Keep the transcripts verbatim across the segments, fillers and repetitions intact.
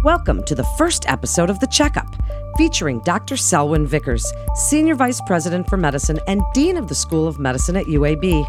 Welcome to the first episode of The Checkup, featuring Doctor Selwyn Vickers, Senior Vice President for Medicine and Dean of the School of Medicine at U A B.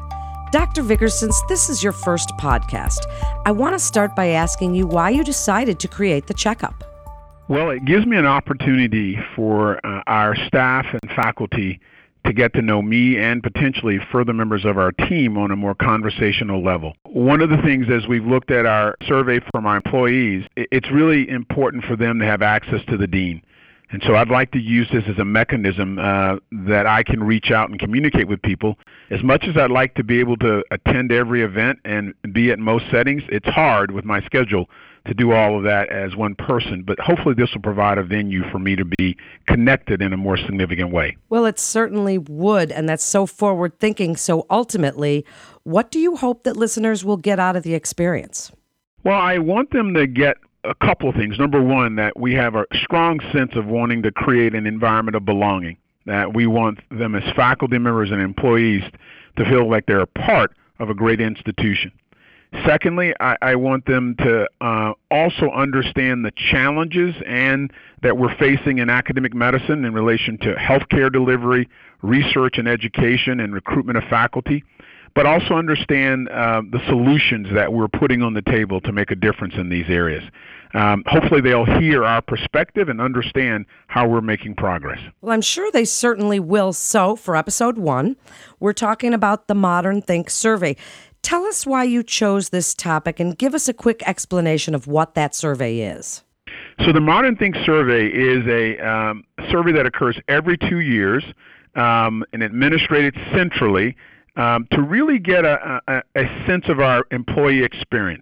Doctor Vickers, since this is your first podcast, I want to start by asking you why you decided to create The Checkup. Well, it gives me an opportunity for uh, our staff and faculty to get to know me and potentially further members of our team on a more conversational level. One of the things as we've looked at our survey from our employees, it's really important for them to have access to the dean. And so I'd like to use this as a mechanism uh, that I can reach out and communicate with people. As much as I'd like to be able to attend every event and be at most settings, it's hard with my schedule to do all of that as one person, but hopefully this will provide a venue for me to be connected in a more significant way. Well, it certainly would, and that's so forward-thinking. So ultimately, what do you hope that listeners will get out of the experience? Well, I want them to get a couple of things. Number one, that we have a strong sense of wanting to create an environment of belonging, that we want them as faculty members and employees to feel like they're a part of a great institution. Secondly, I, I want them to uh, also understand the challenges and that we're facing in academic medicine in relation to healthcare delivery, research and education, and recruitment of faculty, but also understand uh, the solutions that we're putting on the table to make a difference in these areas. Um, hopefully they'll hear our perspective and understand how we're making progress. Well, I'm sure they certainly will. So for episode one, we're talking about the Modern Think survey. Tell us why you chose this topic and give us a quick explanation of what that survey is. So the Modern Think survey is a um, survey that occurs every two years um, and administrated centrally um, to really get a, a, a sense of our employee experience.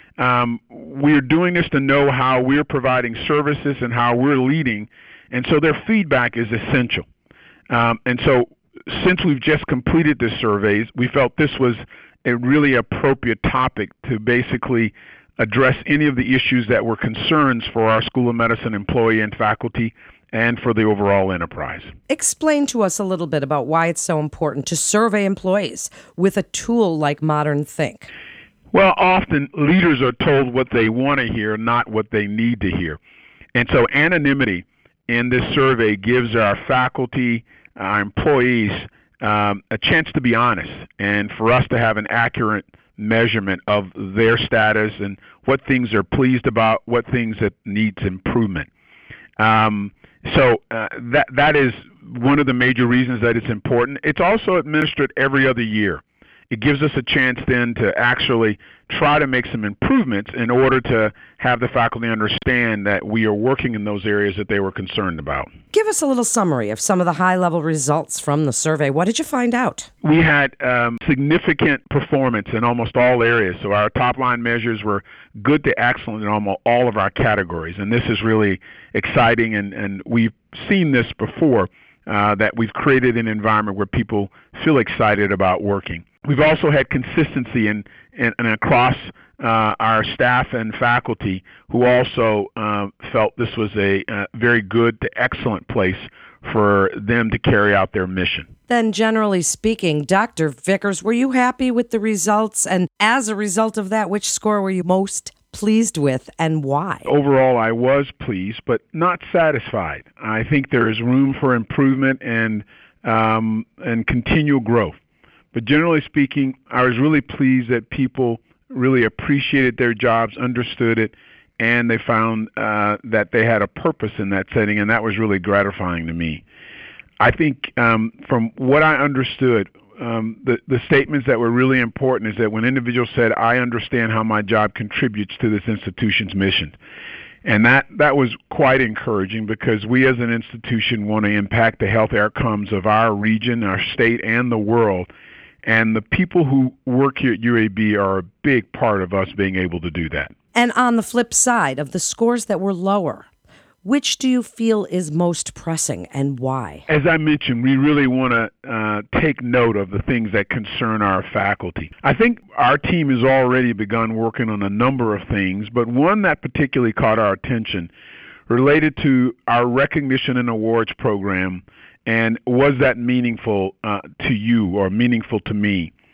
Um, we're doing this to know how we're providing services and how we're leading, and so their feedback is essential. Um, and so since we've just completed this survey, we felt this was a really appropriate topic to basically address any of the issues that were concerns for our School of Medicine employee and faculty and for the overall enterprise. Explain to us a little bit about why it's so important to survey employees with a tool like Modern Think. Well, often leaders are told what they want to hear, not what they need to hear. And so anonymity in this survey gives our faculty, our employees, Um, a chance to be honest and for us to have an accurate measurement of their status and what things they're pleased about, what things that needs improvement. Um, so uh, that that is one of the major reasons that it's important. It's also administered every other year. It gives us a chance then to actually try to make some improvements in order to have the faculty understand that we are working in those areas that they were concerned about. Give us a little summary of some of the high-level results from the survey. What did you find out? We had um, significant performance in almost all areas. So our top-line measures were good to excellent in almost all of our categories. And this is really exciting, and, and we've seen this before, uh, that we've created an environment where people feel excited about working. We've also had consistency in, in, in across uh, our staff and faculty who also uh, felt this was a uh, very good to excellent place for them to carry out their mission. Then generally speaking, Doctor Vickers, were you happy with the results? And as a result of that, which score were you most pleased with and why? Overall, I was pleased, but not satisfied. I think there is room for improvement and um, and continual growth. But generally speaking, I was really pleased that people really appreciated their jobs, understood it, and they found uh, that they had a purpose in that setting, and that was really gratifying to me. I think um, from what I understood, um, the, the statements that were really important is that when individuals said, I understand how my job contributes to this institution's mission. And that, that was quite encouraging because we as an institution want to impact the health outcomes of our region, our state, and the world. And the people who work here at U A B are a big part of us being able to do that. And on the flip side of the scores that were lower, which do you feel is most pressing and why? As I mentioned, we really want to uh, take note of the things that concern our faculty. I think our team has already begun working on a number of things, but one that particularly caught our attention related to our recognition and awards program. And was that meaningful uh, to you or meaningful to me?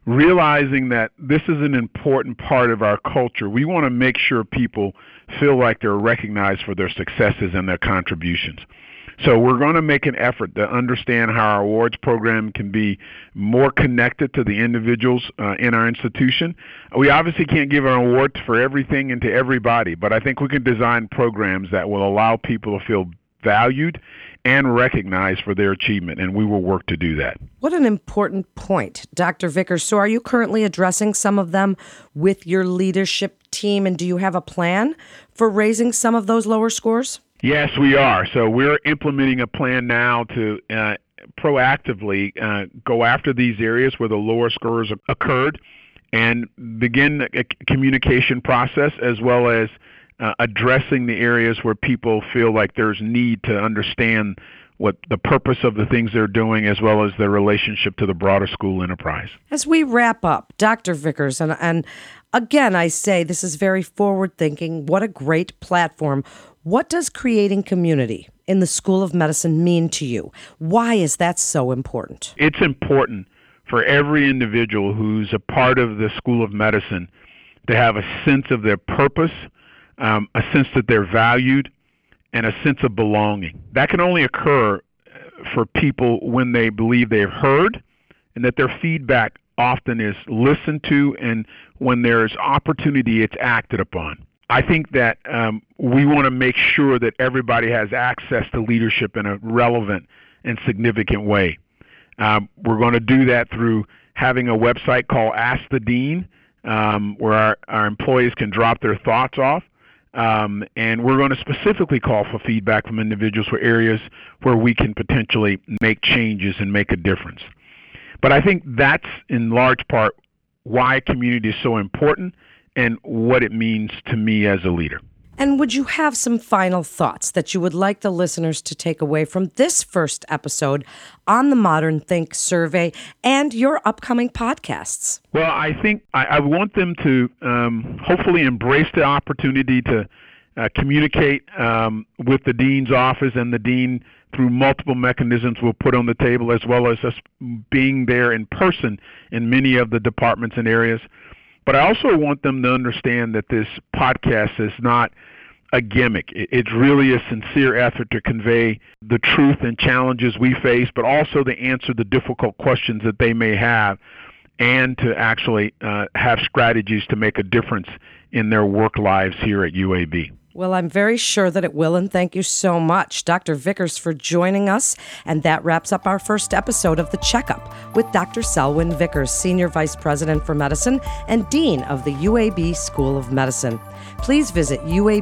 realizing that this is an important part of our culture. We want to make sure people feel like they're recognized for their successes and their contributions. So we're going to make an effort to understand how our awards program can be more connected to the individuals uh, in our institution. We obviously can't give an award for everything and to everybody, but I think we can design programs that will allow people to feel valued and recognized for their achievement, and we will work to do that. What an important point, Doctor Vickers. So are you currently addressing some of them with your leadership team, and do you have a plan for raising some of those lower scores? Yes, we are. So we're implementing a plan now to uh, proactively uh, go after these areas where the lower scores occurred and begin a communication process, as well as uh, addressing the areas where people feel like there's need to understand what the purpose of the things they're doing, as well as their relationship to the broader school enterprise. As we wrap up, Doctor Vickers, and, and again, I say this is very forward-thinking. What a great platform. What does creating community in the School of Medicine mean to you? Why is that so important? It's important for every individual who's a part of the School of Medicine to have a sense of their purpose, um, a sense that they're valued, and a sense of belonging. That can only occur for people when they believe they've heard and that their feedback often is listened to, and when there's opportunity, it's acted upon. I think that um, we want to make sure that everybody has access to leadership in a relevant and significant way. Um, we're going to do that through having a website called Ask the Dean, um, where our, our employees can drop their thoughts off. Um, and we're going to specifically call for feedback from individuals for areas where we can potentially make changes and make a difference. But I think that's in large part why community is so important and what it means to me as a leader. And would you have some final thoughts that you would like the listeners to take away from this first episode on the Modern Think survey and your upcoming podcasts? Well, I think I, I want them to um, hopefully embrace the opportunity to uh, communicate um, with the dean's office and the dean through multiple mechanisms we'll put on the table, as well as us being there in person in many of the departments and areas. But I also want them to understand that this podcast is not a gimmick. It's really a sincere effort to convey the truth and challenges we face, but also to answer the difficult questions that they may have, and to actually uh, have strategies to make a difference in their work lives here at U A B. Well, I'm very sure that it will, and thank you so much, Doctor Vickers, for joining us. And that wraps up our first episode of The Checkup with Doctor Selwyn Vickers, Senior Vice President for Medicine and Dean of the U A B School of Medicine. Please visit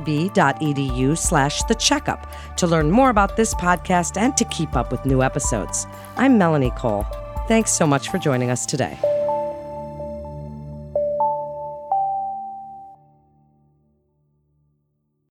uab.edu slash the checkup to learn more about this podcast and to keep up with new episodes. I'm Melanie Cole. Thanks so much for joining us today.